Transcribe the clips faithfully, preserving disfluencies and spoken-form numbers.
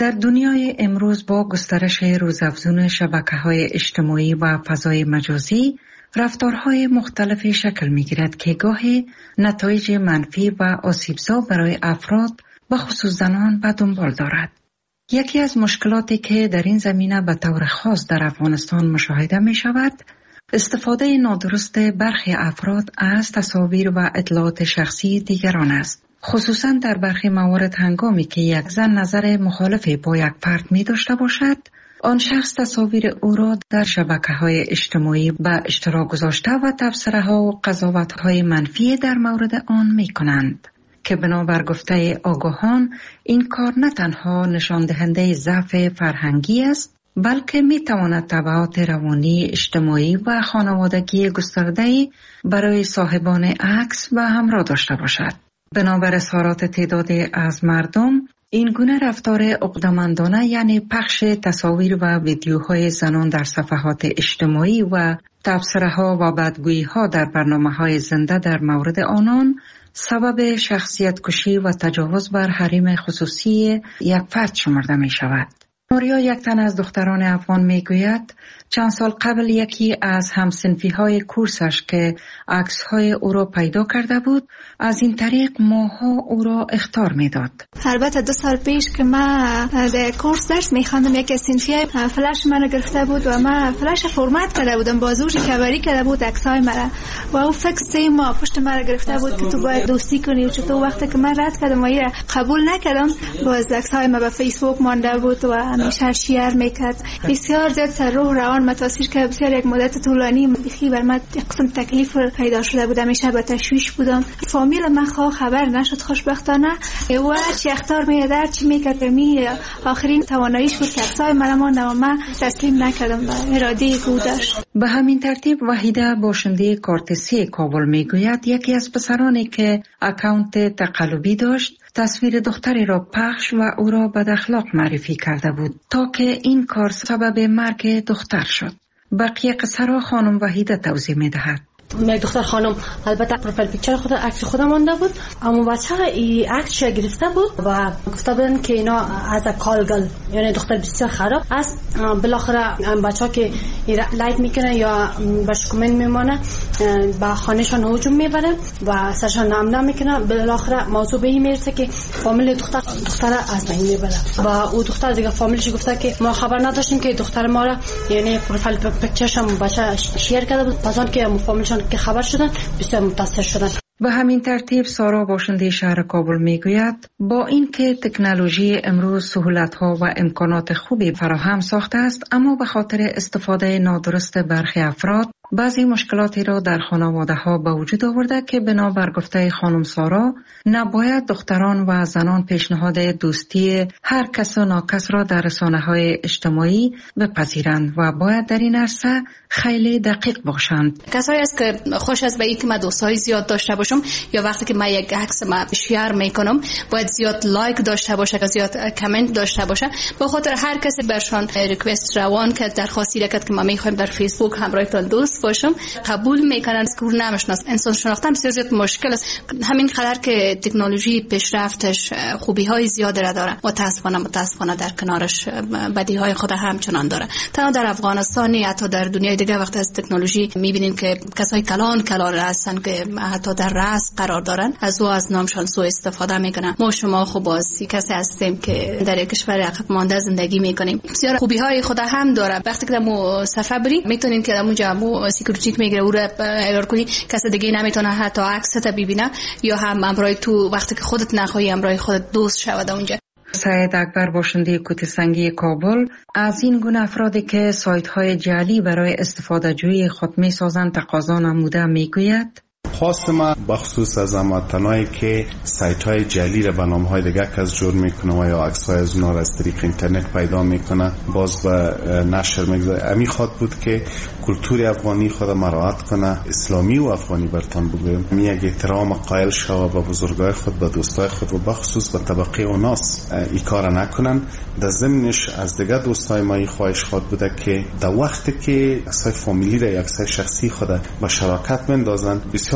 در دنیای امروز با گسترش روزافزون شبکه‌های اجتماعی و فضای مجازی، رفتارهای مختلفی شکل می‌گیرد که گاهی نتایج منفی و آسیبزا برای افراد و خصوص زنان به دنبال دارد. یکی از مشکلاتی که در این زمینه به طور خاص در افغانستان مشاهده می‌شود، استفاده نادرست برخی افراد از تصاویر و اطلاعات شخصی دیگران است. خصوصاً در برخی موارد هنگامی که یک زن نظر مخالفی با یک فرد می داشته باشد، آن شخص تصاویر او را در شبکه‌های اجتماعی به اشتراک گذاشته و تبصره‌ها و قضاوت‌های منفی در مورد آن می کنند که بنابر گفته آگاهان این کار نه تنها نشان دهنده ضعف فرهنگی است، بلکه می تواند تبعات روانی، اجتماعی و خانوادگی گسترده‌ای برای صاحبان عکس و همراه داشته باشد. بنابر اظهارات تعدادی از مردم، این گونه رفتار عقده‌مندانه یعنی پخش تصاویر و ویدیوهای زنان در صفحات اجتماعی و تبصره‌ها و بدگویی‌ها در برنامه‌های زنده در مورد آنان سبب شخصیت کشی و تجاوز بر حریم خصوصی یک فرد شمرده می شود. نوریا، یک تن از دختران افغان می گوید چند سال قبل یکی از همسنفی های کورسش که عکس های او را پیدا کرده بود از این طریق ماها او را اخطار می داد. البته دو سال پیش که من در کورس درس می خواندم، یکی از سنفی های فلش من گرفته بود و من فلش فرمت کرده بودم، بازوش کبری کرده بود عکس های مرا و او فکر سه ماه پشت مرا گرفته بود که تو باید دوستی کنی و چطور. وقتی که من رد کردم و این قبول نکردم، باز عکس های من به فیسبوک مانده بود و همیشه شیر میکرد. بسیار زیاد سر روح روان متاثر که بسیار یک مدت طولانی بخی بر من قسم تکلیف پیدا شده بود. همیشه به تشویش بودم. فامیل من خواه خبر نشد خوشبختانه و چی اختار میادر چی میکرد می آخرین تواناییش بود که عکسای من ماند و من تسلیم نکردم و اراده او داشت. به همین ترتیب وحیده باشنده کارتسی کابل میگوید یکی از پسرانی که اکانت تقلبی داشت تصویر دختری را پخش و او را بد اخلاق معرفی کرده بود تا که این کار سبب مرگ دختر شد. بقیه قصه را خانم وحیده توضیح می دهد. یک دختر خانم البته پروفایل پیکچر خود عکس خودم مونده بود، اما بچه این عکس گرفته بود و گفته بودن که اینا از کالگل، یعنی دختر بسیار خراب است. بالاخره بچه‌ها که لایک میکنه یا باش کامنت میمونه با خانهشان هجوم میبره و سرشان نام نمیکنه. بالاخره موضوع به این میرسه که فامیل دختر دختر از بین میبره و او دختر دیگه فامیلش گفته که ما خبر نداشتیم که دختر ما را، یعنی پروفایل پیکچرش هم بچه شیر کرده بود. پس آن که فامیلشان که خبر شدن بسیار متاثر شدن. به همین ترتیب سارا باشنده شهر کابل میگوید با اینکه تکنولوژی امروز سهولت‌ها و امکانات خوبی فراهم ساخته است، اما به خاطر استفاده نادرست برخی افراد بعضی مشکلاتی را در خانواده‌ها به وجود آورده که بنابر گفته خانم سارا نباید دختران و زنان پیشنهاد دوستی هر کس و ناکس را در رسانه‌های اجتماعی بپذیرند و باید در این عرصه خیلی دقیق باشند. کسایی است که خوش است به اینکه من دوستای زیاد داشته باشم یا وقتی که من یک عکس ما شیر میکنم باید زیاد لایک داشته باشه، زیاد کامنت داشته باشه. به خاطر هر کسی برشان ریکوست روان که درخواستی رکت که ما میخوایم در فیسبوک همراهتان دوست باشم قبول میکنن که اون نمیشناس. انسان شناختن بسیار زیاد مشکل است. همین قدر که تکنولوژی پیشرفتش خوبی های زیاد را داره، متاسفانه متاسفانه در کنارش بدی های خود همچنان داره. تنها در افغانستان حتی در دنیای دیگه وقت از تکنولوژی میبینیم که کسای کلان کلان هستن که حتی در رأس قرار دارن از او از نامشان سوء استفاده میکنن. ما شما خب بازی کسی هستیم که در یک کشور عقب مانده زندگی میکنیم. بسیار خوبی های خود هم داره. وقتی که مو سفر بریم میتونیم که اونجا مو سکیوریتی میگیره او را اگر کنی کسی دیگه نمیتونه حتی عکست ببینه یا هم امرای تو وقتی که خودت نخواهی امرای خودت دوست شود اونجا. سید اکبر باشنده کوته سنگی کابل از این گونه افرادی که سایت های جعلی برای استفاده جویی خود می سازند تقاضا نموده میگوید خواست ما بخصوص از هموطنایی که سایت های جعلی را به نام های دیگه کس جور میکنه و یا عکس های از اونا را از طریق اینترنت پیدا میکنه باز به نشر میگذاره. امی خواد بود که کلتور افغانی خود مراعات کنه، اسلامی و افغانی برتان بگویم، می یک احترام قائل شو به بزرگای خود، به دوستای خود و بخصوص به طبقه اوناس ای کار نکنن. در ضمنش از دیگه دوستای ما ای خواهش خواد بوده که در وقتی که عکسای فامیلی را یا عکسای شخصی خود به شراکت مندازن بسیار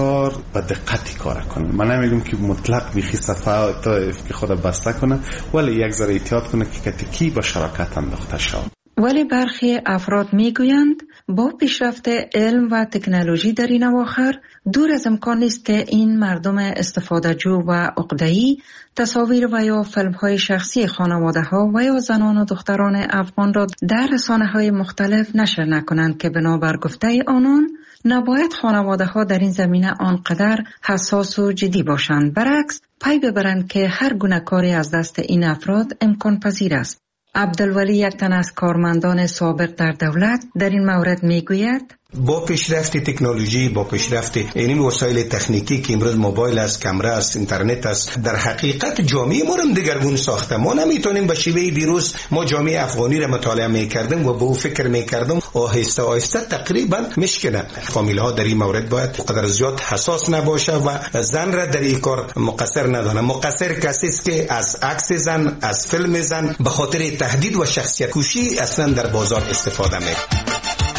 بسیار با دقتی کار کنه. من نمیگم که مطلق بیخی صفحات که خود بسته کنه، ولی یک ذره احتیاط کنه که کتکی با شراکت انداخته شود. ولی برخی افراد میگویند با پیشرفت علم و تکنولوژی در این اواخر دور از امکان نیست که این مردم استفاده جو و عقده‌ای تصاویر و یا فیلم‌های شخصی خانواده‌ها و یا زنان و دختران افغان را در رسانه‌های مختلف نشر نکنند که بنابر گفته آنان نباید خانواده‌ها در این زمینه آنقدر حساس و جدی باشند. برعکس پی ببرند که هر گونه کاری از دست این افراد امکان پذیر است. عبدالولی، یک تن از کارمندان سابق در دولت، در این مورد میگوید با پیشرفت تکنولوژی، با پیشرفت این وسایل تکنیکی که امروز موبایل است، کامرا است، اینترنت است، در حقیقت جامعه ما هم دگرگون ساخته. ما نمیتونیم به شیوه دیروز ما جامعه افغانی را مطالعه میکردیم و به او فکر میکردیم، آهسته آهسته تقریبا مشکنه. فامیل ها در این مورد باید قدر زیاد حساس نباشه و زن را در این کار مقصر ندانه. مقصر کسی است که از عکس زن، از فیلم زن به خاطر تهدید و شخصیت کشی اصلا در بازار استفاده میکنه.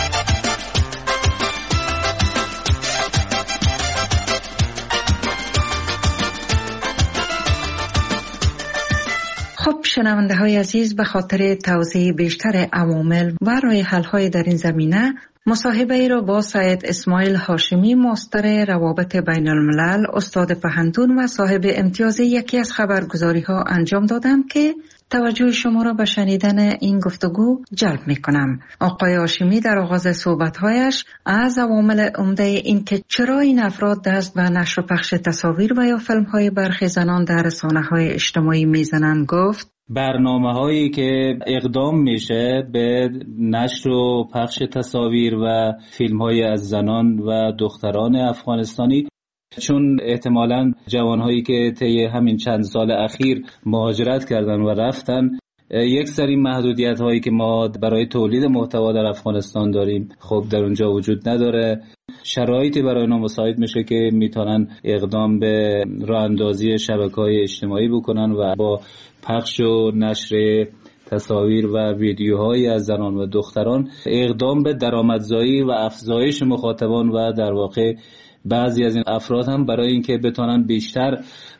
شنونده های عزیز، به خاطر توضیح بیشتر عوامل و راه حل های در این زمینه مصاحبه ای را با سید اسماعیل هاشمی، مستر روابط بین الملل، استاد پهندون و صاحب امتیاز یکی از خبرگزاری ها انجام دادم که توجه شما را به شنیدن این گفتگو جلب می کنم. آقای هاشمی در آغاز صحبت‌هایش از عوامل عمده این که چرا این افراد دست به نشر و پخش تصاویر و یا فیلم‌های برخی زنان در رسانه‌های اجتماعی میزنند گفت برنامه هایی که اقدام میشه به نشر و پخش تصاویر و فیلم های از زنان و دختران افغانستانی، چون احتمالاً جوانهایی که طی همین چند سال اخیر مهاجرت کردن و رفتن، یک سری محدودیت هایی که ما برای تولید محتوا در افغانستان داریم خب در اونجا وجود نداره. شرایطی برای اونا مساعد میشه که میتونن اقدام به راه اندازی شبکه‌های اجتماعی بکنن و با پخش و نشر تصاویر و ویدیوهایی از زنان و دختران اقدام به درآمدزایی و افزایش مخاطبان و در واقع بعضی از این افراد هم برای اینکه بتونن بیشتر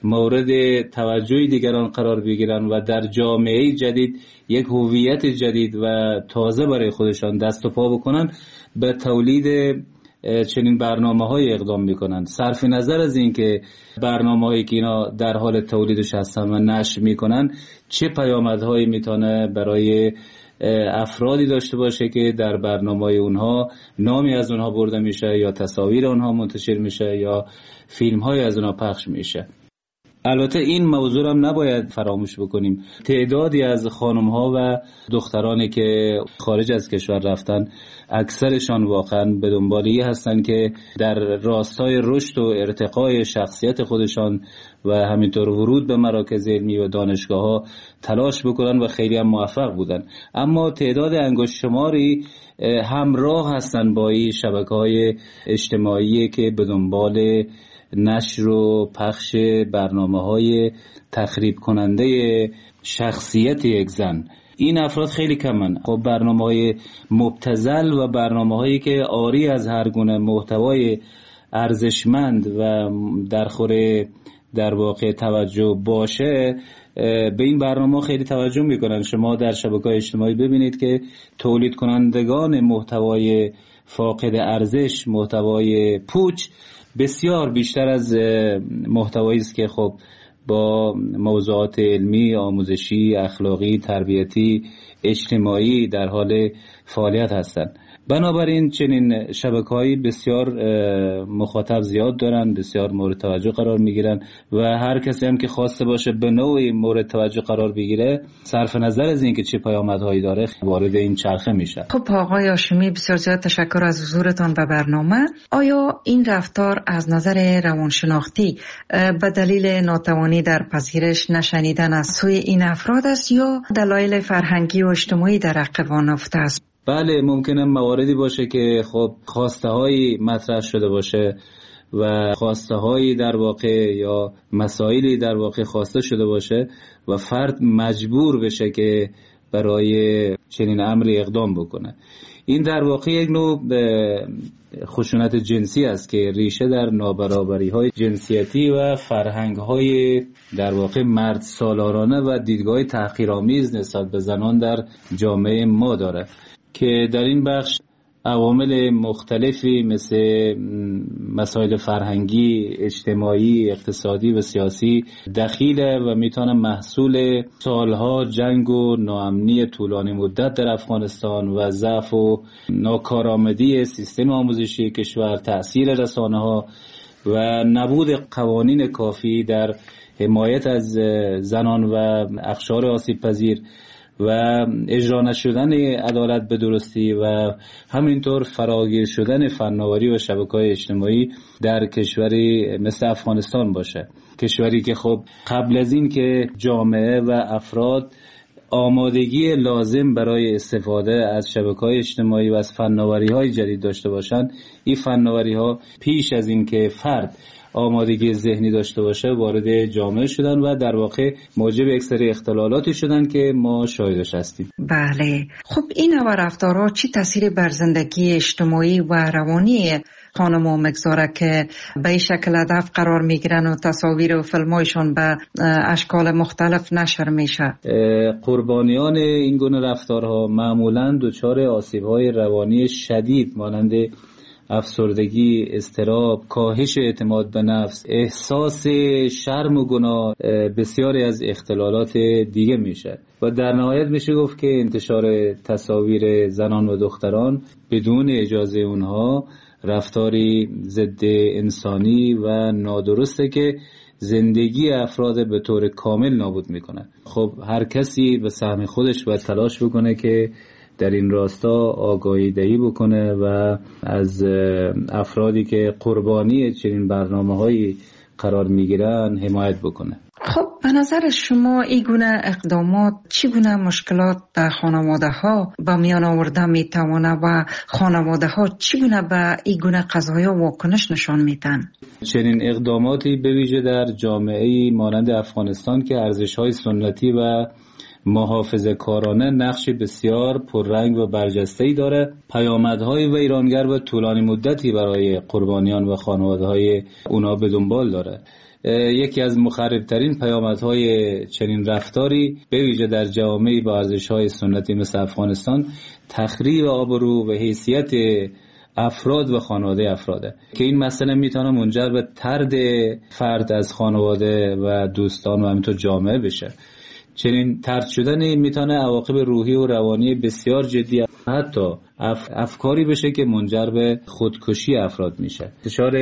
مورد توجه دیگران قرار بگیرن و در جامعه جدید یک هویت جدید و تازه برای خودشان دست و پا بکنن، به تولید چنین برنامه‌های اقدام میکنن. صرف نظر از این که برنامه‌هایی که اینا در حال تولیدش هستن و نشر میکنن چه پیامدهایی میتونه برای افرادی داشته باشه که در برنامه‌های اونها نامی از اونها برده میشه یا تصاویر اونها منتشر میشه یا فیلم‌های از اونها پخش میشه. البته این موضوع هم نباید فراموش بکنیم. تعدادی از خانم‌ها و دخترانی که خارج از کشور رفتن، اکثرشان واقعا به دنبالی هستن که در راستای رشد و ارتقای شخصیت خودشان و همینطور ورود به مراکز علمی و دانشگاه‌ها تلاش بکنن و خیلی هم موفق بودن. اما تعداد انگشت شماری همراه هستن با این شبکه‌های اجتماعی که به دنبال نشر و پخش برنامه‌های تخریب کننده شخصیت یک زن. این افراد خیلی کمن. خب برنامه‌های مبتذل و برنامه‌هایی که عاری از هر گونه محتوای ارزشمند و درخور در واقع توجه باشه، به این برنامه خیلی توجه میکنن. شما در شبکه‌های اجتماعی ببینید که تولید کنندگان محتوای فاقد ارزش، محتوای پوچ، بسیار بیشتر از محتوایی است که خب با موضوعات علمی، آموزشی، اخلاقی، تربیتی، اجتماعی در حال فعالیت هستند. بنابراین چنین شبکه‌های بسیار مخاطب زیاد دارن، بسیار مورد توجه قرار میگیرن و هر کسی هم که خواسته باشه به نوعی مورد توجه قرار بگیره، صرف نظر از اینکه چه پیامدهایی داره، وارد این چرخه میشه. خب آقای هاشمی، بسیار زیاد تشکر از حضورتان به برنامه. آیا این رفتار از نظر روانشناختی به دلیل ناتوانی در پذیرش نشنیدن از سوی این افراد است یا دلایل فرهنگی و اجتماعی در عقب آن افتاده است؟ بله، ممکنه مواردی باشه که خب خواسته هایی مطرح شده باشه و خواسته هایی در واقع یا مسائلی در واقع خواسته شده باشه و فرد مجبور بشه که برای چنین امری اقدام بکنه. این در واقع یک نوع خشونت جنسی است که ریشه در نابرابری‌های جنسیتی و فرهنگ‌های در واقع مرد سالارانه و دیدگاه تحقیرآمیز نسبت به زنان در جامعه ما داره که در این بخش عوامل مختلفی مثل مسائل فرهنگی، اجتماعی، اقتصادی و سیاسی دخیله و میتونه محصول سالها جنگ و ناامنی طولانی مدت در افغانستان و ضعف و ناکارآمدی سیستم آموزشی کشور، تأثیر رسانه‌ها و نبود قوانین کافی در حمایت از زنان و اقشار آسیب پذیر و اجرا نشدن عدالت به درستی و همینطور فراگیر شدن فناوری و شبکه‌های اجتماعی در کشوری مثل افغانستان باشه. کشوری که خب قبل از این که جامعه و افراد آمادگی لازم برای استفاده از شبکه‌های اجتماعی و از فناوری‌های جدید داشته باشند، این فناوری‌ها پیش از این که فرد آمادگی ذهنی داشته باشه وارد جامعه شدن و در واقع موجب یک سری اختلالاتی شدن که ما شاهدش هستیم. بله، خب این نوع رفتارها چی تاثیر بر زندگی اجتماعی و روانی خانم‌ها میگذاره که به شکل هدف قرار میگیرن و تصاویر و فیلم‌هایشون به اشکال مختلف نشر میشه؟ قربانیان این گونه رفتارها معمولاً دچار آسیب‌های روانی شدید مانند افسردگی، اضطراب، کاهش اعتماد به نفس، احساس شرم و گناه، بسیاری از اختلالات دیگه میشه و در نهایت میشه گفت که انتشار تصاویر زنان و دختران بدون اجازه اونها رفتاری ضد انسانی و نادرسته که زندگی افراد به طور کامل نابود میکنه. خب هر کسی به سهم خودش باید تلاش بکنه که در این راستا آگاهی دهی بکنه و از افرادی که قربانی چنین برنامه‌هایی قرار میگیرن حمایت بکنه. خب به نظر شما این گونه اقدامات چگونه مشکلات در خانواده ها به میان آورده میتوانه و خانواده ها چگونه به این گونه قضایا واکنش نشان میدن؟ چنین اقداماتی به ویژه در جامعه‌ای مانند افغانستان که ارزش‌های سنتی و محافظه کارانه نقشی بسیار پررنگ و برجسته‌ای داره، پیامدهای ویرانگر و طولانی مدتی برای قربانیان و خانواده‌های اونا به دنبال داره. یکی از مخربترین پیامدهای چنین رفتاری به ویژه در جوامعی با ارزش‌های سنتی مثل افغانستان تخریب آبرو و حیثیت افراد و خانواده افراده که این مسئله میتونه منجر به طرد فرد از خانواده و دوستان و همینطور جامعه بشه. چنین طرد شدن میتونه عواقب روحی و روانی بسیار جدی حتی اف... افکاری بشه که منجر به خودکشی افراد میشه. انتشار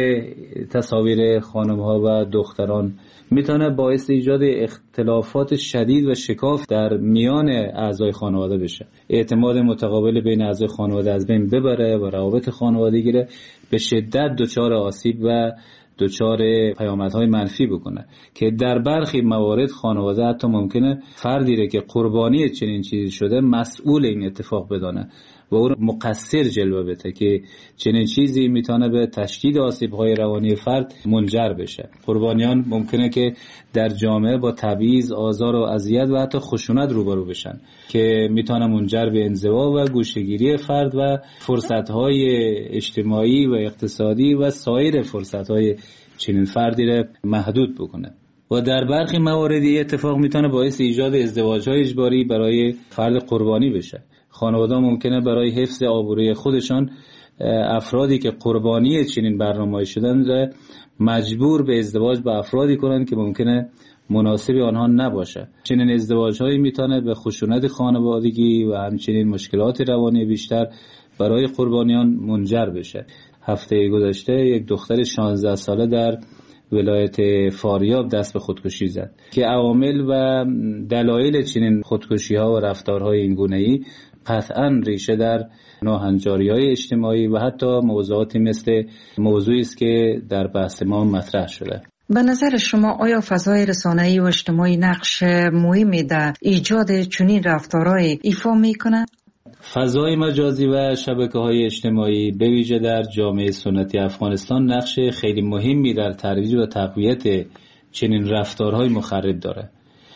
تصاویر خانم‌ها و دختران میتونه باعث ایجاد اختلافات شدید و شکاف در میان اعضای خانواده بشه. اعتماد متقابل بین اعضای خانواده از بین ببره و روابط خانوادگی رو به شدت دچار آسیب و دچار پیامدهای منفی بکنه که در برخی موارد خانواده حتی ممکنه فردی را که قربانی چنین چیزی شده مسئول این اتفاق بدانه و او مقصر جلوه بده که چنین چیزی میتونه به تشدید آسیب‌های روانی فرد منجر بشه. قربانیان ممکنه که در جامعه با تبعیض، آزار و اذیت و حتی خشونت روبرو بشن که میتونه منجر به انزوا و گوشه‌گیری فرد و فرصت‌های اجتماعی و اقتصادی و سایر فرصت‌های چنین فردی را محدود بکنه. و در برخی مواردی اتفاق میتونه باعث ایجاد ازدواج‌های اجباری برای فرد قربانی بشه. خانواده ممکنه برای حفظ آبروی خودشان افرادی که قربانی چنین برنامه‌ای شدن را مجبور به ازدواج با افرادی کنند که ممکنه مناسب آنها نباشه. چنین ازدواج‌هایی میتونه به خشونت خانوادگی و همچنین مشکلات روانی بیشتر برای قربانیان منجر بشه. هفته گذشته یک دختر شانزده ساله در ولایت فاریاب دست به خودکشی زد که عوامل و دلایل چنین خودکشی‌ها و رفتارهای این گونه‌ای قطعاً ریشه در ناهنجاری‌های اجتماعی و حتی موضوعاتی مثل موضوعی است که در بحث ما مطرح شده. به نظر شما آیا فضای رسانه‌ای و اجتماعی نقش مهمی در ایجاد چنین رفتارهای ایفا می‌کند؟ فضای مجازی و شبکه‌های اجتماعی به ویژه در جامعه سنتی افغانستان نقش خیلی مهمی در ترویج و تقویت چنین رفتارهای مخرب داره.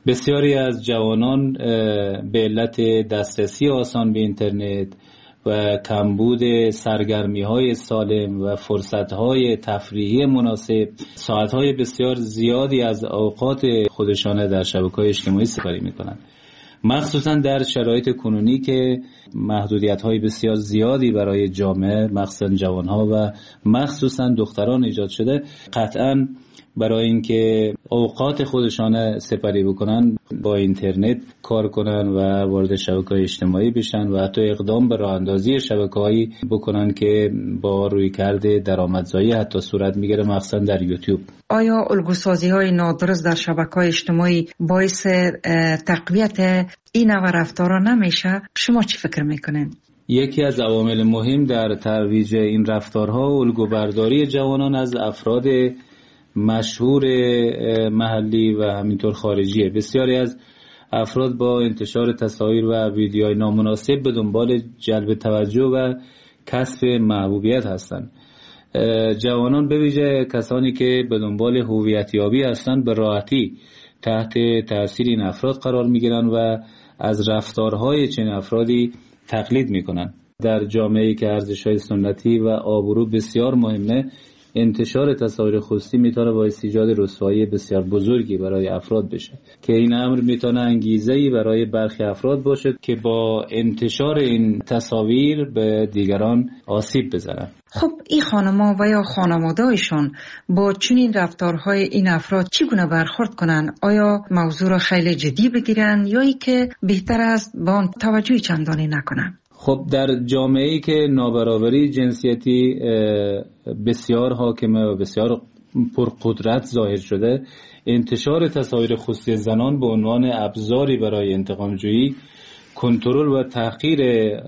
بسیاری از جوانان به علت دسترسی آسان به اینترنت و کمبود سرگرمی‌های سالم و فرصت‌های تفریحی مناسب ساعت‌های بسیار زیادی از اوقات خودشان در شبکه‌های اجتماعی سپری می‌کنند. مخصوصا در شرایط کنونی که محدودیت‌های بسیار زیادی برای جامعه مخصوصا جوان‌ها و مخصوصا دختران ایجاد شده، قطعاً برای اینکه اوقات خودشان سپری بکنن با اینترنت کار کنن و وارد شبکه‌های اجتماعی بشن و حتی اقدام به راه اندازی شبکه‌هایی بکنن که با رویکرد درآمدزایی حتی صورت میگیره، مخصوصا در یوتیوب. آیا الگوسازی‌های نادرست در شبکه‌های اجتماعی باعث تقویت این نوع رفتارها نمیشه؟ شما چی فکر میکنین؟ یکی از عوامل مهم در ترویج این رفتارها الگوبرداری جوانان از افراد مشهور محلی و همینطور خارجیه. بسیاری از افراد با انتشار تصاویر و ویدیوهای نامناسب به دنبال جلب توجه و کسب محبوبیت هستند. جوانان به ویژه کسانی که به دنبال هویتیابی هستند به راحتی تحت تاثیر این افراد قرار میگیرند و از رفتارهای چنین افرادی تقلید میکنند. در جامعه‌ای که ارزش‌های سنتی و آبرو بسیار مهمه، انتشار تصاویر خصوصی میتونه باعث ایجاد رسوایی بسیار بزرگی برای افراد بشه که این امر میتونه انگیزه‌ای برای برخی افراد باشه که با انتشار این تصاویر به دیگران آسیب بزنن. خب این خانم‌ها و یا خانواده‌هایشون با چنین رفتارهای این افراد چگونه برخورد کنن؟ آیا موضوع را خیلی جدی بگیرن یا ای که بهتر است با آن توجهی چندانی نکنن؟ خب در جامعه‌ای که نابرابری جنسیتی بسیار حاکمه و بسیار پرقدرت ظاهر شده، انتشار تصاویر خصوصی زنان به عنوان ابزاری برای انتقام‌جویی، کنترل و تحقیر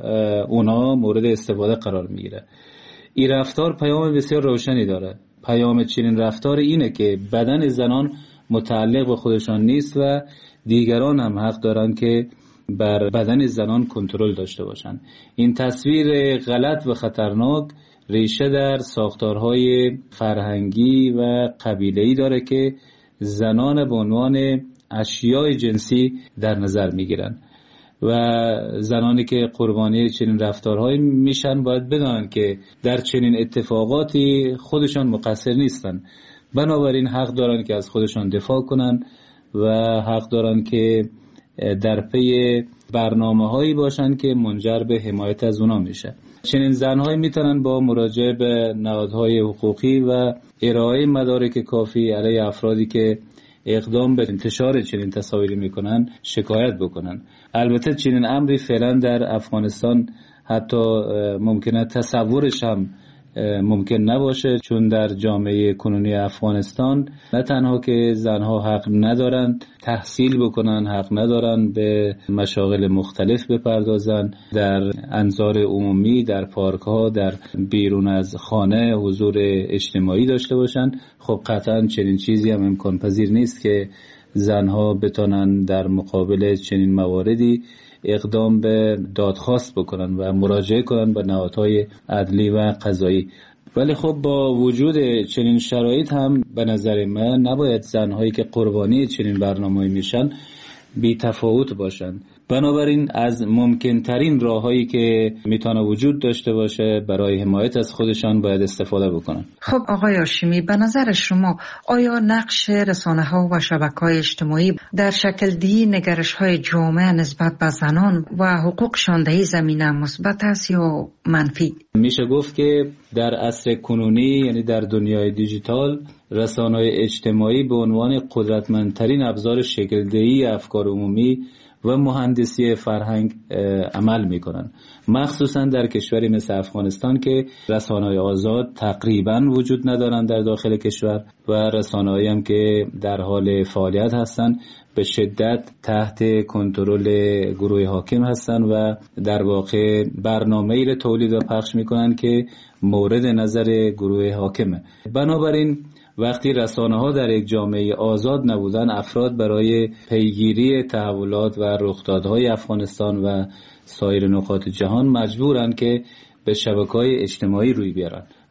اونا مورد استفاده قرار میگیره. این رفتار پیام بسیار روشنی داره. پیام چنین رفتار اینه که بدن زنان متعلق به خودشان نیست و دیگران هم حق دارن که بر بدن زنان کنترل داشته باشند. این تصویر غلط و خطرناک ریشه در ساختارهای فرهنگی و قبیله‌ای داره که زنان به عنوان اشیاء جنسی در نظر میگیرن و زنانی که قربانی چنین رفتارهایی میشن باید بدانن که در چنین اتفاقاتی خودشان مقصر نیستن. بنابراین حق دارن که از خودشان دفاع کنن و حق دارن که در پی برنامه هایی باشن که منجر به حمایت از اونا میشه. چنین زنهایی میتونن با مراجعه به نهادهای حقوقی و ارائه مدارک کافی علیه افرادی که اقدام به انتشار چنین تصاویری میکنن شکایت بکنن. البته چنین امری فعلا در افغانستان حتی ممکنه تصورش هم ممکن نباشه، چون در جامعه کنونی افغانستان نه تنها که زنها حق ندارن تحصیل بکنن، حق ندارن به مشاغل مختلف بپردازن، در انظار عمومی، در پارک ها، در بیرون از خانه حضور اجتماعی داشته باشن. خب قطعا چنین چیزی هم امکان پذیر نیست که زنها بتونن در مقابل چنین مواردی اقدام به دادخواست بکنن و مراجعه کنن به نهادهای عدلی و قضایی. ولی خب با وجود چنین شرایط هم به نظر من نباید زنهایی که قربانی چنین برنامه‌ای میشن بی تفاوت باشن. بنابراین از ممکن ترین راههایی که میتونه وجود داشته باشه برای حمایت از خودشان باید استفاده بکنن. خب آقای هاشمی، به نظر شما آیا نقش رسانه‌ها و شبکه‌های اجتماعی در شکل دهی نگرش‌های جامعه نسبت به زنان و حقوقشان در این زمینه مثبت است یا منفی؟ میشه گفت که در عصر کنونی، یعنی در دنیای دیجیتال، رسانه‌های اجتماعی به عنوان قدرتمندترین ابزار شکل‌دهی افکار عمومی و مهندسی فرهنگ عمل میکنن، مخصوصا در کشوری مثل افغانستان که رسانه‌های آزاد تقریبا وجود ندارن در داخل کشور و رسانه‌هایی هم که در حال فعالیت هستن به شدت تحت کنترل گروه حاکم هستن و در واقع برنامه‌ای را تولید و پخش میکنن که مورد نظر گروه حاکمه. بنابراین وقتی رسانه‌ها در یک جامعه آزاد نبودن، افراد برای پیگیری تحولات و رخدادهای افغانستان و سایر نقاط جهان مجبورن که به شبکه‌های اجتماعی روی بیارن.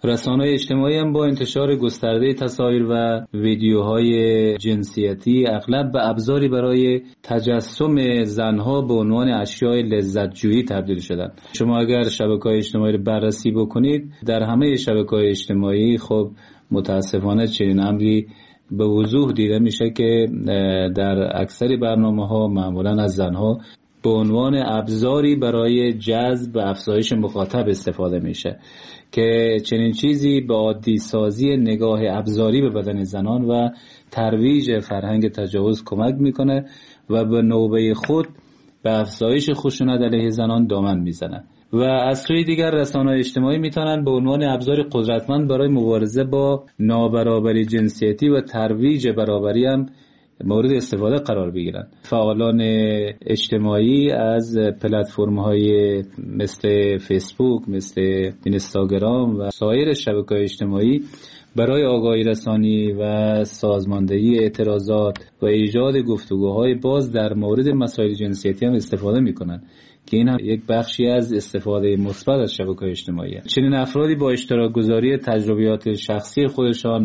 رسانه‌های اجتماعی هم با انتشار گسترده تصاویر و ویدیوهای جنسیتی اغلب به ابزاری برای تجسم زنها به عنوان اشیاء لذت‌جویی تبدیل شدن. شما اگر شبکه‌های اجتماعی رو بررسی بکنید، در همه شبکه‌های اجتماعی خب متاسفانه چنین امری به وضوح دیده میشه که در اکثر برنامه‌ها معمولاً از زنها به عنوان ابزاری برای جذب و افزایش مخاطب استفاده میشه که چنین چیزی به عادی سازی نگاه ابزاری به بدن زنان و ترویج فرهنگ تجاوز کمک میکنه و به نوبه خود به افزایش خشونت علیه زنان دامن میزنه. و از سوی دیگر رسانه‌های اجتماعی میتونن به عنوان ابزار قدرتمند برای مبارزه با نابرابری جنسیتی و ترویج برابری هم مورد استفاده قرار بگیرن. فعالان اجتماعی از پلتفرم‌های مثل فیسبوک، مثل اینستاگرام و سایر شبکه‌های اجتماعی برای آگاهی رسانی و سازماندهی اعتراضات و ایجاد گفتگوهای باز در مورد مسائل جنسیتی هم استفاده میکنن که این هم یک بخشی از استفاده مثبت از شبکه‌های اجتماعی است. چنین افرادی با اشتراک گذاری تجربیات شخصی خودشان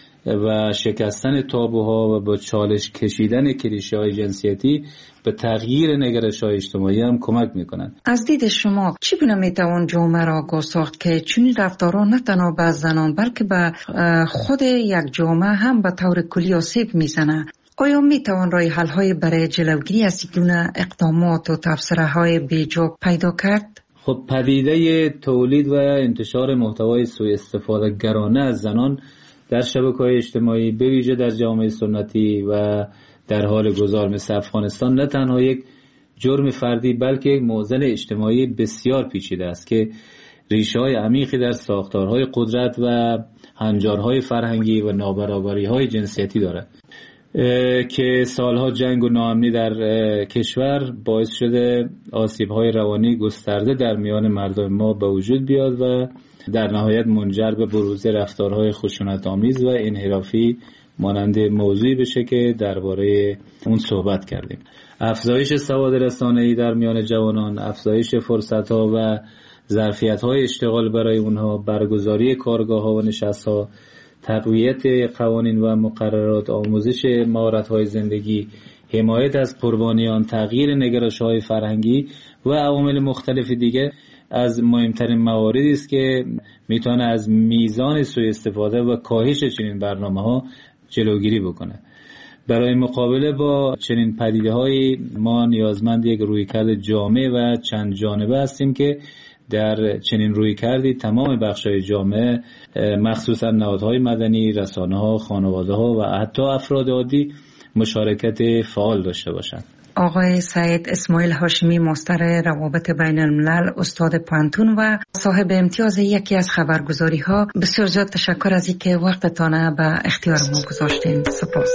و شکستن تابوها و با چالش کشیدن کلیشه‌های جنسیتی به تغییر نگرش‌های اجتماعی هم کمک می‌کنند. از دید شما چی گونه میتوان جامعه را آگاه ساخت که چنین رفتارها نه تنها به زنان بلکه به خود یک جامعه هم به طور کلی آسیب میزنه؟ آیا میتوان راه حل‌های برای جلوگیری از این گونه اقدامات و تبصره‌های بیجا پیدا کرد؟ خب پدیده تولید و انتشار محتوای سوء استفاده گرانه از زنان در شبکه‌های اجتماعی به ویژه در جامعه سنتی و در حال گذار مثل افغانستان نه تنها یک جرم فردی بلکه یک معضل اجتماعی بسیار پیچیده است که ریشه‌های عمیقی در ساختارهای قدرت و هنجارهای فرهنگی و نابرابری‌های جنسیتی دارد که سالها جنگ و ناامنی در کشور باعث شده آسیب‌های روانی گسترده در میان مردم ما به وجود بیاد و در نهایت منجر به بروز رفتارهای خشونت‌آمیز و انحرافی مانند موضوعی بشه که درباره اون صحبت کردیم. افزایش سواد رسانه‌ای در میان جوانان، افزایش فرصت‌ها و ظرفیت‌های اشتغال برای اونها، برگزاری کارگاه‌ها و نشست‌ها، تقویت قوانین و مقررات، آموزش مهارت‌های زندگی، حمایت از قربانیان، تغییر نگرش‌های فرهنگی و عوامل مختلف دیگه از مهمترین مواردی است که میتونه از میزان سوء استفاده و کاهش چنین برنامه‌ها جلوگیری بکنه. برای مقابله با چنین پدیده‌های ما نیازمند یک رویکرد جامع و چند جانبه هستیم که در چنین رویکردی تمام بخش‌های جامعه مخصوصا نهادهای مدنی، رسانه‌ها، خانواده‌ها و حتی افراد عادی مشارکت فعال داشته باشند. آقای سعید اسماعیل هاشمی، مستر روابط بین الملل، استاد پانتون و صاحب امتیاز یکی از خبرگزاری ها، بسیار زیاد تشکر از اینکه وقتتان به اختیار ما گذاشتین. سپاس.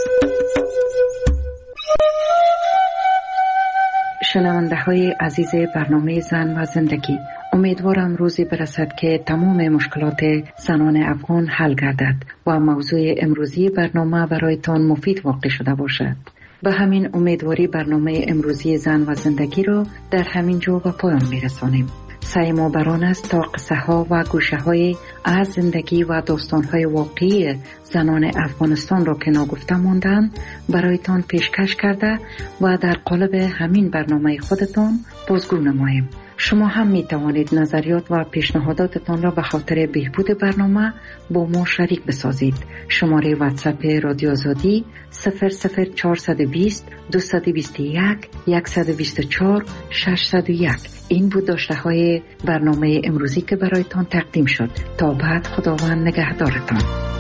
شنونده های عزیز برنامه زن و زندگی، امیدوارم روزی برسد که تمام مشکلات زنان افغان حل گردد و موضوع امروزی برنامه برایتان مفید واقع شده باشد. به همین امیدواری برنامه امروزی زن و زندگی را در همین جا به پایان میرسانیم. سعی ما بران است تا قصه ها و گوشه های از زندگی و داستان های واقعی زنان افغانستان را که ناگفته ماندن برایتان پیشکش کرده و در قالب همین برنامه خودتان بازگو نماییم. شما هم می توانید نظریات و پیشنهاداتتان را به خاطر بهبود برنامه با ما شریک بسازید. شماره واتساپ رادیو آزادی صفر صفر چهارصد و بیست دویست و بیست و یک صد و بیست و چهار ششصد و یک. این بود داشته های برنامه امروزی که برایتان تقدیم شد. تا بعد، خداوند نگهدارتان.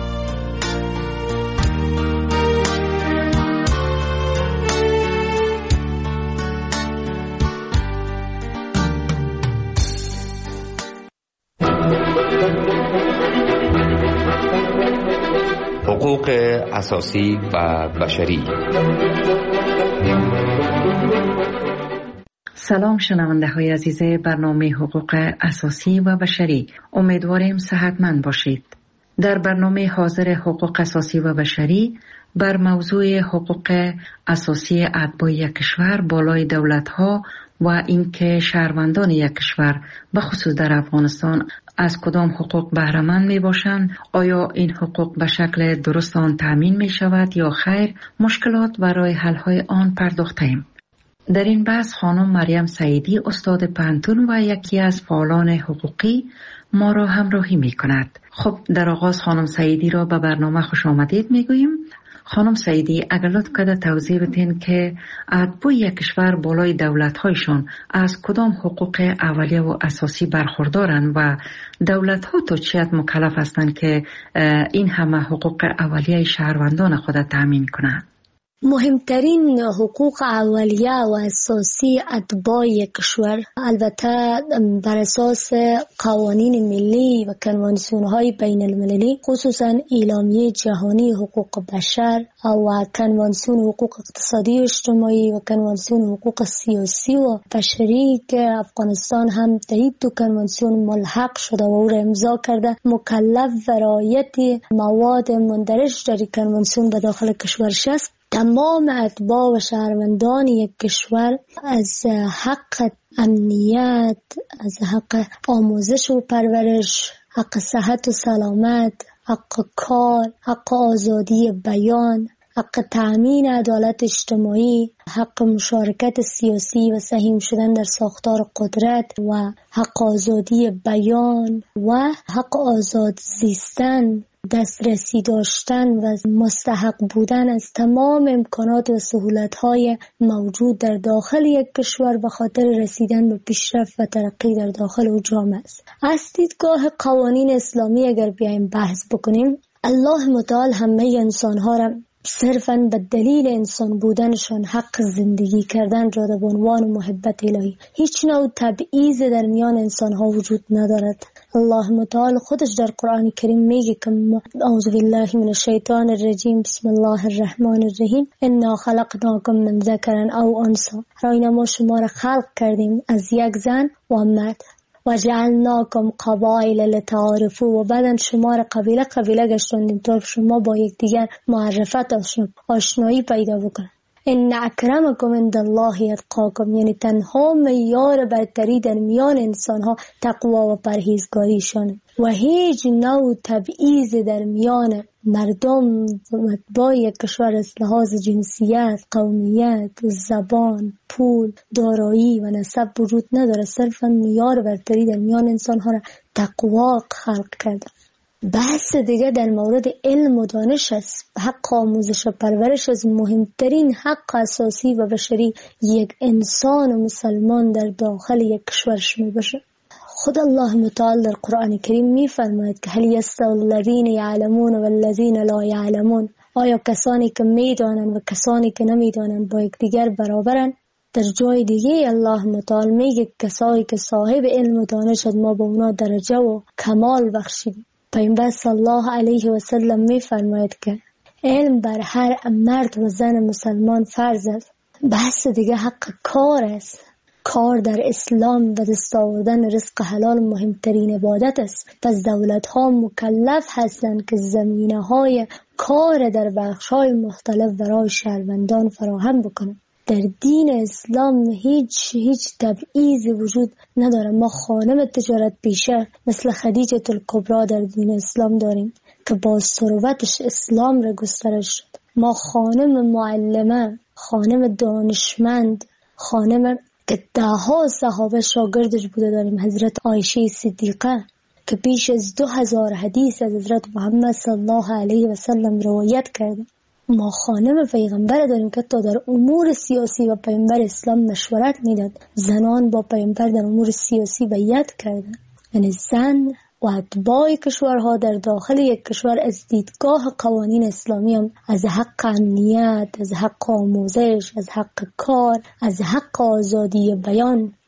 حقوق اساسی و بشری. سلام شنونده های عزیز برنامه حقوق اساسی و بشری، امیدواریم صحتمند باشید. در برنامه حاضر حقوق اساسی و بشری بر موضوع حقوق اساسی اتباع یک کشور بالای دولت‌ها و اینکه شهروندان یک کشور به خصوص در افغانستان از کدام حقوق بهره مند می باشند، آیا این حقوق به شکل درست آن تامین می شود یا خیر، مشکلات و راه حل های آن پرداختیم. در این بحث خانم مریم سعیدی استاد پانتون و یکی از فعالان حقوقی ما را همراهی می کند. خب در آغاز خانم سعیدی را به برنامه خوش آمدید می گوییم. خانم سعیدی اگر لطف کرده توضیح بدین که اتباع یک کشور بالای دولت‌هایشان از کدام حقوق اولیه و اساسی برخوردارند و دولت‌ها تا چه حد مکلف هستند که این همه حقوق اولیه شهروندان خود تامین کنند؟ مهمترین حقوق اولیه و اساسی اتباع یک کشور البته بر اساس قوانین ملی و کنوانسیون‌های بین المللی، خصوصا اعلامیه جهانی حقوق بشر و کنوانسیون حقوق اقتصادی و اجتماعی و کنوانسیون حقوق سیاسی و بشری که افغانستان هم در این دو کنوانسیون ملحق شده و او را امضا کرده، مکلف و رعایت مواد مندرج در کنوانسیون به داخل کشورش است. تمام اتباع و شهروندان یک کشور از حق امنیت، از حق آموزش و پرورش، حق صحت و سلامت، حق کار، حق آزادی بیان، حق تأمین عدالت اجتماعی، حق مشارکت سیاسی و سهیم شدن در ساختار قدرت و حق آزادی بیان و حق آزاد زیستن، دسترسی داشتن و مستحق بودن از تمام امکانات و سهولت‌های موجود در داخل یک کشور به خاطر رسیدن به پیشرفت و ترقی در داخل او جامعه است. از دیدگاه قوانین اسلامی اگر بیایم بحث بکنیم، الله متعال همه انسان‌ها را صرفاً به دلیل انسان بودنشان حق زندگی کردن داده به عنوان محبت الهی. هیچ نوع تبعیض در میان انسان‌ها وجود ندارد. الله متعال خودش در قرآن کریم میگه که اعوذ بالله من الشیطان الرجیم بسم الله الرحمن الرحیم انا خلقناکم من ذکر او انثی، راینا ما شما را خلق کردیم از یک زن و مرد و جعلناکم قبایل لتعارفوا، و بعدن شما را قبیله قبیله گشتاندیم تا شما با یکدیگر معرفت آشنایی پیدا بکنید. ان اکرمکم عند الله اتقاکم، یعنی تنها معیار برتری در میان انسان ها تقوا و پرهیزگاریشانه و هیچ نوع تبعیض در میان مردم با یک کشور از لحاظ جنسیت، قومیت، زبان، پول، دارایی و نسب وجود نداره. صرفا معیار برتری در میان انسان ها را تقوا خلق کرده. بحث دیگه در مورد علم و دانش است. حق آموزش و پرورش از مهمترین حق اساسی و بشری یک انسان و مسلمان در داخل یک کشور شمی باشه. خود الله متعال در قرآن کریم می فرماید که هل یستوی الذین یعلمون و الذین لا یعلمون، آیا کسانی که می دانند و کسانی که نمی دانند با یکدیگر برابرند؟ در جای دیگه الله متعال میگه کسایی که صاحب علم و دانش ما به اونا درجه و کمال بخشید. پیامبر صلی الله علیه و سلم می فرماید که علم بر هر مرد و زن مسلمان فرض است. بحث دیگه حق کار است. کار در اسلام و دست آوردن رزق حلال مهمترین عبادت است. پس دولت ها مکلف هستند که زمینه های کار در بخش های مختلف برای شهروندان فراهم بکنند. در دین اسلام هیچ هیچ تبعیضی وجود نداره. ما خانم تجارت پیشه مثل خدیجه الکبری در دین اسلام داریم که با ثروتش اسلام را گسترش شد. ما خانم معلمه، خانم دانشمند، خانم که دهها صحابه شاگردش بوده داریم، حضرت عایشه صدیقه که بیش از دو هزار حدیث از حضرت محمد صلی الله علیه و سلم روایت کرده. ما خانم پیغمبر داریم که تا در امور سیاسی و پیغمبر اسلام مشورت میداد. زنان با پیغمبر در امور سیاسی بیعت کردن. یعنی زن و اتباع کشورها در داخل یک کشور از دیدگاه قوانین اسلامی هم از حق امنیت، از حق آموزش، از حق کار، از حق آزادی بیان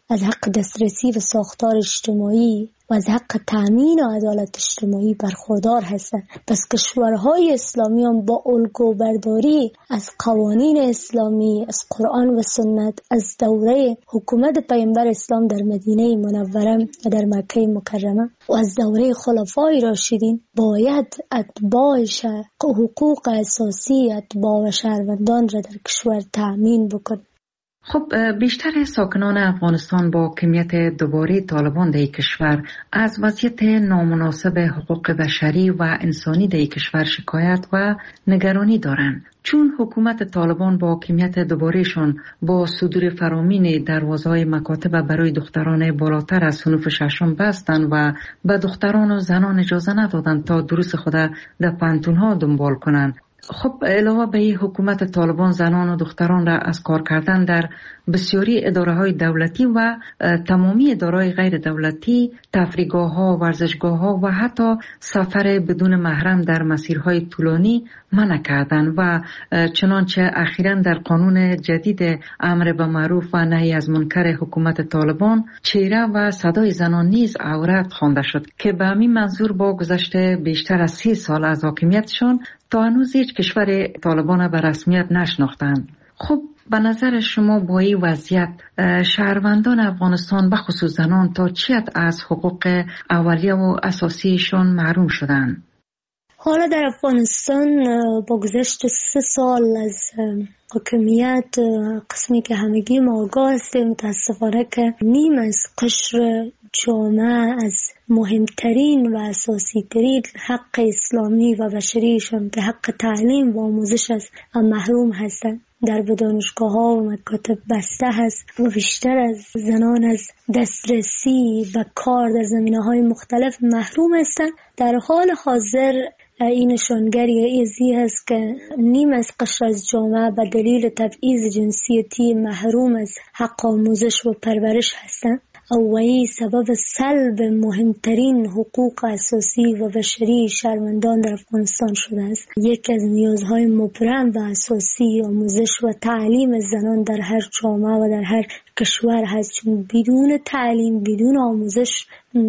از حق دسترسی و ساختار اجتماعی و از حق تأمین و عدالت اجتماعی برخوردار هستند. پس کشورهای اسلامی هم با الگو برداری از قوانین اسلامی، از قرآن و سنت، از دوره حکومت پیامبر اسلام در مدینه منوره و در مکه مکرمه و از دوره خلفای راشدین باید اتباع حقوق اساسی اتباع و شهروندان را در کشور تأمین بکن. خب بیشتر ساکنان افغانستان با کمیت دوباره طالبان در کشور از وضعیت نامناسب حقوق بشری و انسانی در کشور شکایت و نگرانی دارند، چون حکومت طالبان با کمیت دوبارهشان با صدور فرامین دروازه‌های مکاتب برای دختران بالاتر از صنف ششم بستند و به دختران و زنان اجازه ندادند تا دروس خود در پانتون‌ها دنبال کنند. خب علاوه به این حکومت طالبان زنان و دختران را از کار کردن در بسیاری اداره‌های دولتی و تمامی اداره‌های غیر دولتی، تفریحگاه‌ها، ورزشگاه‌ها و حتی سفر بدون محرم در مسیرهای طولانی منع کردند و چنانچه اخیراً در قانون جدید امر به معروف و نهی از منکر حکومت طالبان چهره و صدای زنان نیز عورت خوانده شد که به همین منظور با گذشت بیشتر از سی سال از حاکمیتشان تا هنوز هیچ کشور طالبان به رسمیت نشناختند. خب به نظر شما با این وضعیت شهروندان افغانستان به خصوص زنان تا چی حد از حقوق اولیه و اساسیشان محروم شدند؟ حالا در افغانستان با گذشت سه سال از حاکمیت قسمی که همگی ما آگاه هستیم متاسفانه که نیم از قشر جامعه از مهمترین و اساسی ترین حق اسلامی و بشریشان که حق تعلیم و آموزش است محروم هستند. در دانشگاه ها و مکاتب بسته هست و بیشتر از زنان از دسترسی و کار در زمینه های مختلف محروم هستند. در حال حاضر این نشانگری ازی هست که نیم از قشر از جامعه به دلیل تبعیض جنسیتی محروم از حق آموزش و پرورش هستند و این سبب سلب مهمترین حقوق اساسی و بشری شهروندان در افغانستان شده است. یک از نیازهای مبرم و اساسی آموزش و تعلیم زنان در هر جامعه و در هر کشور هست، چون بدون تعلیم، بدون آموزش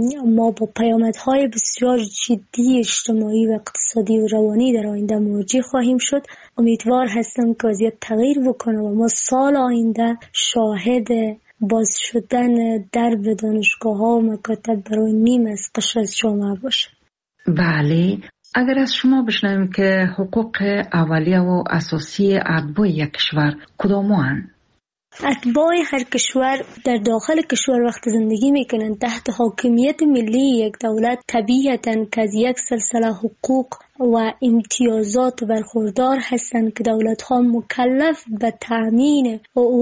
ما با پیامدهای بسیار جدی اجتماعی و اقتصادی و روانی در آینده مواجه خواهیم شد. امیدوار هستم که وضعیت تغییر بکنه و ما سال آینده شاهد باز شدن درب دانشگاه ها و مکاتب برای نیم از قشر از جامعه باشه. بله، اگر از شما بشنویم که حقوق اولیه و اساسی اتباع یک کشور کدام هستند؟ اتباع هر کشور در داخل کشور وقت زندگی میکنن تحت حاکمیت ملی یک دولت طبیعتاً که از یک سلسله حقوق و امتیازات برخوردار هستند که دولت‌ها مکلف به تأمین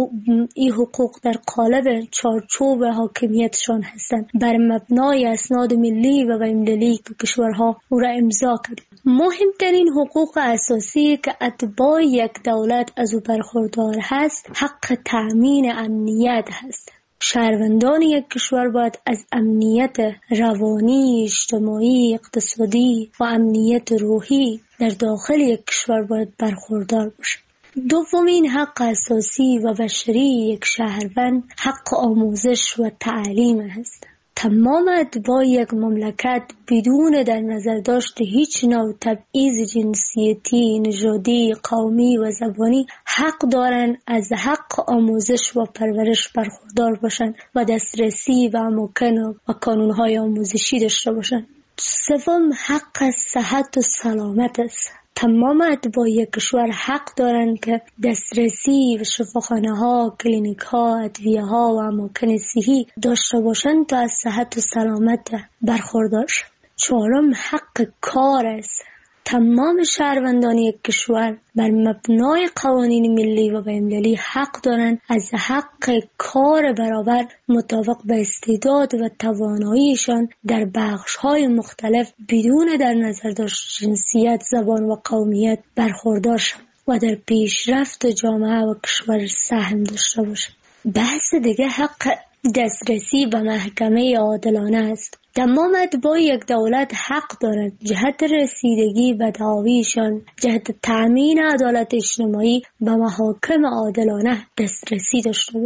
این حقوق در قالب چارچوب حاکمیتشان هستند بر مبنای اسناد ملی و بین‌المللی که کشورها او را امضا کرد. مهمترین حقوق اساسی که اتباع یک دولت از او برخوردار هست حق تأمین امنیت هست. شهروندان یک کشور باید از امنیت روانی، اجتماعی، اقتصادی و امنیت روحی در داخل یک کشور باید برخوردار باشند. دومین حق اساسی و بشری یک شهروند حق آموزش و تعلیم است. تمام اتباع یک مملکت بدون در نظر داشت هیچ نوع تبعیض جنسیتی، نژادی، قومی و زبانی حق دارند از حق آموزش و پرورش برخوردار باشند و دسترسی و اماکن و کانونهای آموزشی داشته باشند. سوم حق صحت و سلامت است. تمام اتباع یک کشور حق دارند که دسترسی و شفاخانه ها، کلینیک ها، ادویه ها و اماکن صحی داشته باشند تا از صحت و سلامت برخوردار شوند. چهارم حق کار است. تمام شهروندان یک کشور بر مبنای قوانین ملی و بین‌المللی حق دارند از حق کار برابر مطابق به استعداد و تواناییشان در بخش‌های مختلف بدون در نظر داشت جنسیت، زبان و قومیت برخوردار شوند و در پیشرفت جامعه و کشور سهم داشته باشند. بحث دیگه حق دسترسی به محکمه عادلانه است. تمام اتباع یک دولت حق دارند جهت رسیدگی به دعاویشان، جهت تأمین عدالت اجتماعی به محاکم عادلانه دسترسی داشته باشند.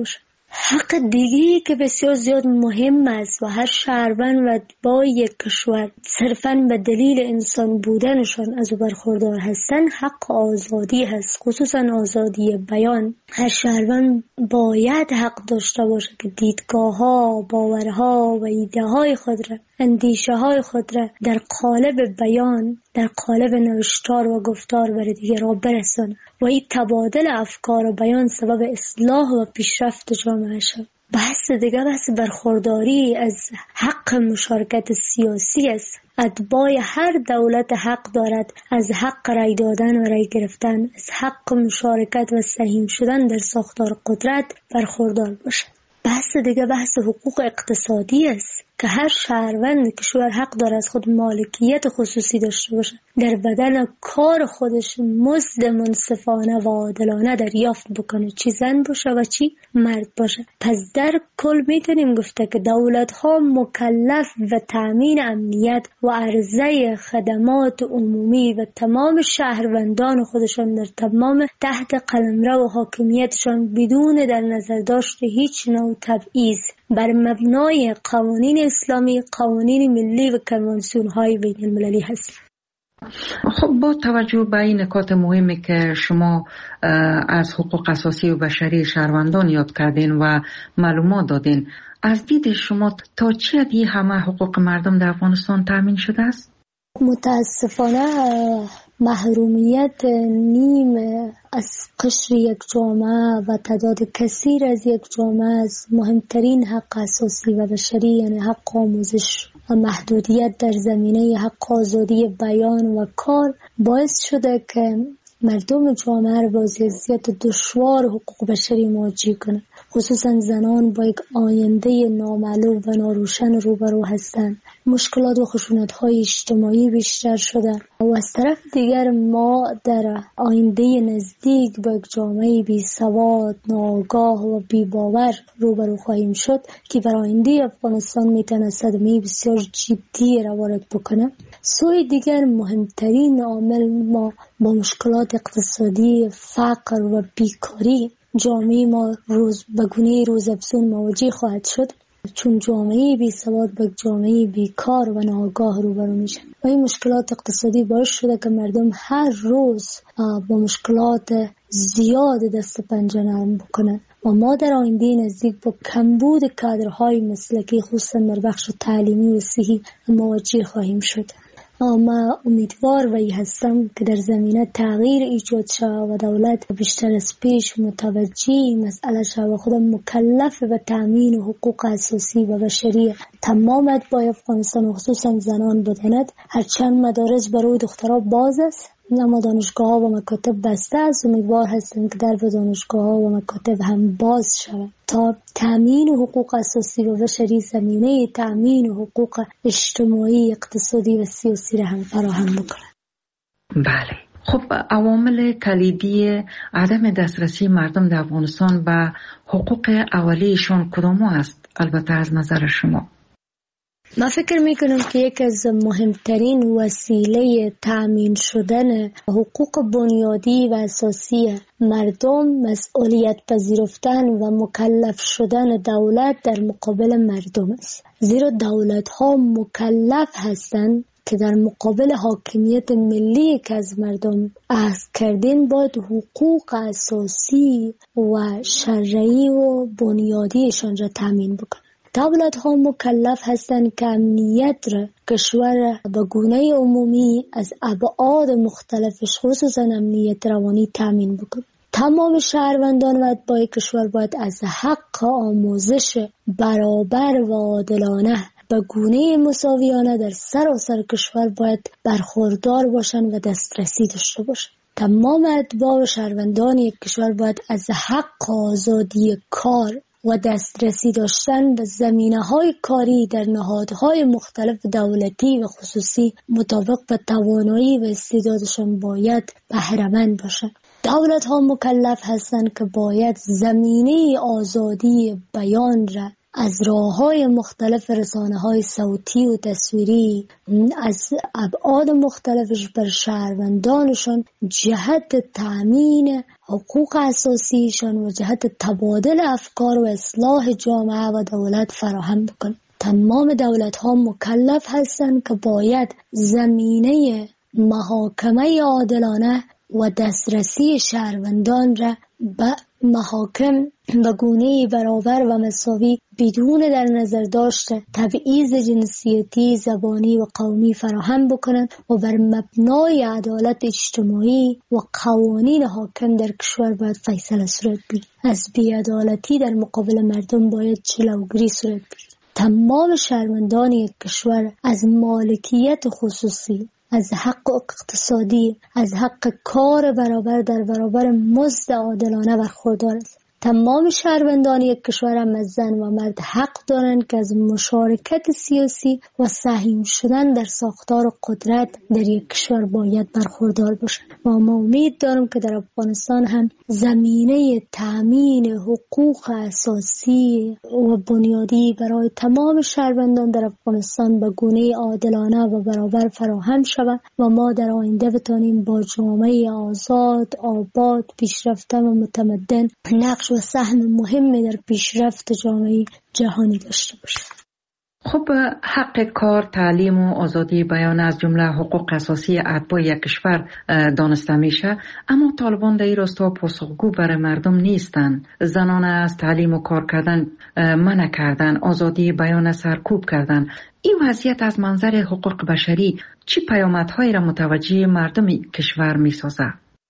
حق دیگی که بسیار زیاد مهم است و هر شهروند و با یک کشور صرفاً به دلیل انسان بودنشان از او برخوردار هستند حق آزادی هست، خصوصاً آزادی بیان. هر شهروند باید حق داشته باشه که دیدگاه‌ها، باورها و ایده‌های خود را، اندیشه‌های خود را در قالب بیان، در قالب نوشتار و گفتار بر دیگران برساند و این تبادل افکار و بیان سبب اصلاح و پیشرفت جامعه شد. بحث دیگه بحث برخورداری از حق مشارکت سیاسی است. اتباع هر دولت حق دارد از حق رای دادن و رای گرفتن، از حق مشارکت و سهیم شدن در ساختار قدرت برخوردار باشد. بحث دیگه بحث حقوق اقتصادی است که هر شهروند کشور حق داره از خود مالکیت خصوصی داشته باشه، در بدن کار خودش مزد منصفانه و عادلانه دریافت بکنه، چی زن باشه و چی مرد باشه. پس در کل میتونیم گفته که دولت ها مکلف به تامین امنیت و عرضه خدمات عمومی و تمام شهروندان خودشان در تمام تحت قلمرو و حاکمیتشان بدون در نظر داشت هیچ نوع تبعیض بر مبنای قوانین اسلامی، قوانین ملی و کنوانسیون‌های بین المللی هست. خب با توجه به این نکات مهمی که شما از حقوق اساسی و بشری شهروندان یاد کردین و معلومات دادین، از دید شما تا چه حدی همه حقوق مردم در افغانستان تامین شده است؟ متاسفانه محرومیت نیم از قشر یک جامعه و تعداد کثیر از یک جامعه از مهمترین حق اساسی و بشری، یعنی حق آموزش و محدودیت در زمینه حق آزادی بیان و کار، باعث شده که مردم جامعه را با وضعیت دشوار حقوق بشری مواجه کنند. خصوصا زنان با یک آینده نامعلوم و ناروشن روبرو هستند. مشکلات و خشونت‌های اجتماعی بیشتر شده و از طرف دیگر ما در آینده نزدیک با یک جامعه بی سواد، ناآگاه و بی باور روبرو خواهیم شد که بر آینده افغانستان میتونه صدمه بسیار جدی را وارد بکنه. سوی دیگر مهمترین عامل ما با مشکلات اقتصادی، فقر و بیکاری جامعه ما روز به گونه روزافزون مواجه خواهد شد، چون جامعه بی سواد با جامعه بیکار و ناآگاه روبرو میشن و این مشکلات اقتصادی باعث شده که مردم هر روز با مشکلات زیاد دست پنجه نرم بکنن و ما در آینده نزدیک با کمبود کادرهای مسلکی خصوصا در بخش تعلیمی و صحی مواجه خواهیم شد. ما امیدوار وی هستم که در زمینه تغییر ایجاد شود و دولت بیشتر از پیش متوجه مسئله شود و خود مکلف به تامین حقوق اساسی و بشری تمام اتباع افغانستان و خصوصا زنان بداند. هرچند مدارس برای دخترها باز است اما دانشگاه ها و مکاتب بسته است. امیدوار هستم که در دانشگاه ها و مکاتب هم باز شود تا تامین حقوق اساسی و بشری زمینه تامین حقوق اجتماعی، اقتصادی و سیاسی را هم فراهم بکنند. بله. خب عوامل کلیدی عدم دسترسی مردم در افغانستان به حقوق اولیه‌شان کدام است؟ البته از نظر شما. من فکر میکنم که یک از مهمترین وسیله تامین شدن حقوق بنیادی و اساسی مردم مسئولیت پذیرفتن و مکلف شدن دولت در مقابل مردم است. زیرا دولت ها مکلف هستند که در مقابل حاکمیت ملی که از مردم اخذ کردین باید حقوق اساسی و شرعی و بنیادیشان را تامین بکنند. دولت ها مکلف هستند که امنیت را کشور به گونه عمومی از ابعاد مختلفش خصوصا امنیت روانی تامین بکنند. تمام شهروندان و اتباع کشور باید از حق آموزش برابر و عادلانه به گونه مساویانه در سراسر کشور باید برخوردار باشند و دسترسی داشته باشند. تمام اتباع و شهروندان یک کشور باید از حق آزادی کار و دسترسی داشتن به زمینه‌های کاری در نهادهای مختلف دولتی و خصوصی مطابق به توانایی و استعدادشان باید بهره‌مند باشند. دولت ها مکلف هستند که باید زمینه آزادی بیان را از راه‌های مختلف رسانه‌های صوتی و تصویری از ابعاد مختلفش بر شهروندانشان جهت تأمین حقوق اساسیشان و جهت تبادل افکار و اصلاح جامعه و دولت فراهم بکن. تمام دولت‌ها مکلف هستند که باید زمینه محاکمه عادلانه و دسترسی شهروندان را به محاکم به گونه برابر و مساوی بدون در نظر داشته تبعیض جنسیتی، زبانی و قومی فراهم بکنند و بر مبنای عدالت اجتماعی و قوانین حاکم در کشور باید فیصله صورت بگیرد. از بی‌عدالتی در مقابل مردم باید جلوگیری صورت بگیرد. تمام شهروندان یک کشور از مالکیت خصوصی، از حق اقتصادی، از حق کار برابر در برابر مزد عادلانه برخوردار است. تمام شهروندان یک کشور هم از زن و مرد حق دارند که از مشارکت سیاسی و سهم شدن در ساختار و قدرت در یک کشور باید برخوردار باشند. و ما امید دارم که در افغانستان هم زمینه تأمین حقوق اساسی و بنیادی برای تمام شهروندان در افغانستان به گونه عادلانه و برابر فراهم شود و ما در آینده بتانیم با جامعه آزاد، آباد، پیشرفته و متمدن نقش و سهم مهمی در پیشرفت جامعه جهانی داشته باشد. خب حق کار، تعلیم و آزادی بیان از جمله حقوق اساسی اتباع یک کشور دانسته میشه، اما طالبان در این راستا پاسخگو برای مردم نیستند. زنان از تعلیم و کار کردن منع کردن، آزادی بیان سرکوب کردن. این وضعیت از منظر حقوق بشری چی پیامدهایی را متوجه مردم کشور میسازه؟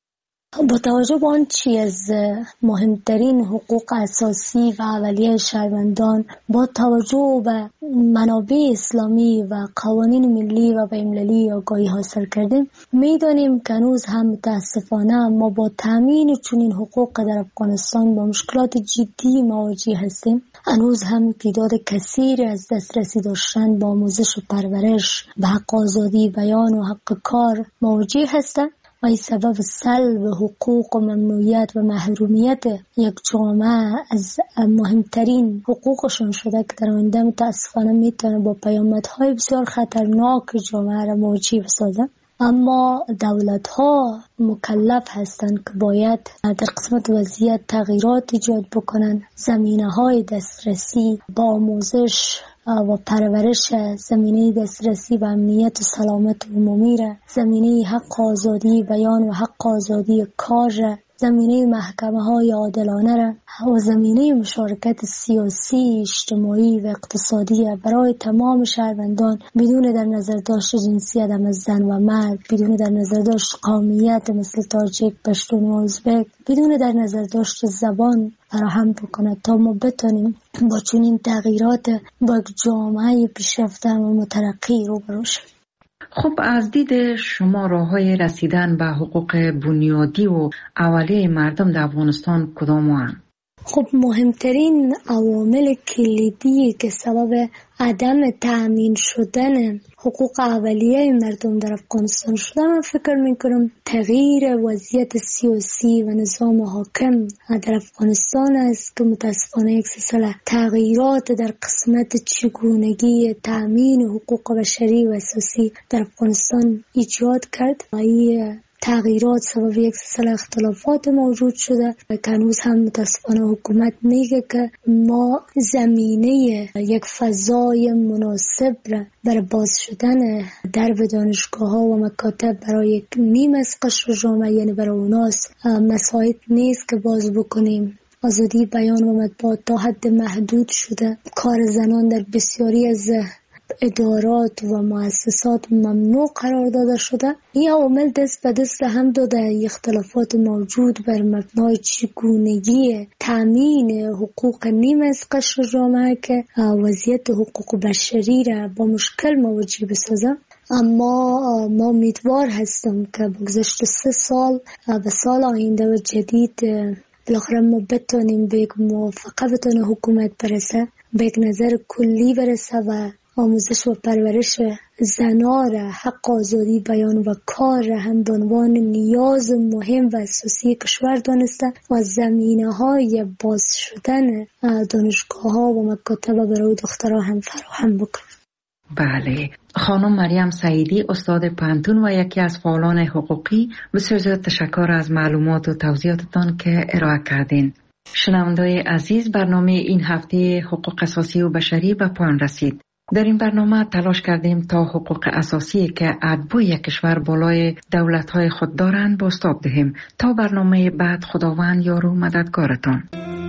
با توجه به آن چی از مهمترین حقوق اساسی و اولیه شهروندان، با توجه به منابع اسلامی و قوانین ملی و بین‌المللی آگاهی حاصل کردیم، میدانیم که هنوز هم متاسفانه ما با تامین چنین حقوق در افغانستان با مشکلات جدی مواجه هستیم. هنوز هم تعداد کثیری از دسترسی داشتن با آموزش و پرورش به حق آزادی بیان و حق کار مواجه هستند و این سبب سلب حقوق و ممنوعیت و محرومیت یک جامعه از مهمترین حقوقشون شده که در آینده متاسفانه میتونه با پیامدهای بسیار خطرناک جامعه را مواجه بسازه. اما دولت‌ها مکلف هستند که باید در قسمت وضعیت تغییرات ایجاد بکنن، زمینه‌های دسترسی با آموزش و پرورش، زمینه دسترسی به امنیت و سلامت عمومی را، زمینه حق آزادی بیان و حق آزادی کار را، زمینه محکمه های عادلانه را و زمینه مشارکت سیاسی، اجتماعی و اقتصادی برای تمام شهروندان بدون در نظر داشت جنسیت از زن و مرد، بدون در نظر داشت قومیت مثل تاجیک، پشتون و ازبک، بدون در نظر داشت زبان فراهم بکنه تا ما بتونیم با چنین تغییرات با یک جامعه پیشرفته و مترقی روبرو شویم. خب از دید شما راه‌های رسیدن به حقوق بنیادی و اولیه مردم در افغانستان کدام هستند؟ خب مهمترین عوامل کلیدی که سبب عدم تأمین شدن حقوق اولیه مردم در افغانستان شده، من فکر میکنم تغییر وضعیت سیاسی و نظام حاکم در افغانستان است که متاسفانه یک سلسله تغییرات در قسمت چگونگی تأمین حقوق بشری و اساسی در افغانستان ایجاد کرد. این تغییرات سبب یک سلسله اختلافات موجود شده و هنوز هم متاسفانه حکومت میگه که ما زمینه یک فضای مناسب را برای باز شدن درب دانشگاه ها و مکاتب برای یک نیم از قشر جامعه، یعنی برای اوناس مساعد نیست که باز بکنیم. آزادی بیان و مطبوعات تا حد محدود شده. کار زنان در بسیاری از ادارات و مؤسسات ممنوع قرار داده شده. این عوامل دست به دست هم داده اختلافات موجود بر مبنای چگونگی تامین حقوق نیم از قشر جامعه که وضعیت حقوق بشری را با مشکل مواجه بسازه. اما ما امیدوار هستم که بگذشت سه سال به سال آینده و جدید بالاخره ما بتونیم به یک موافقه بتونه حکومت برسه، به یک نظر کلی برسه و آموزش و پرورش زنها را، حق آزادی بیان و کار را هم به عنوان نیاز مهم و اساسی کشور دانسته و زمینه های باز شدن دانشگاه ها و مکاتب برای دخترها هم فراهم بکنه. بله، خانم مریم سعیدی، استاد پانتون و یکی از فعالان حقوقی، بسیار زیاد تشکر از معلومات و توضیحاتتان که ارائه کردین. شنونده‌های عزیز، برنامه این هفته حقوق اساسی و بشری به پایان رسید. در این برنامه تلاش کردیم تا حقوق اساسی که اتباع کشور بالای دولت‌های خود دارند بازتاب دهیم. تا برنامه بعد، خداوند یار و مددگارتان.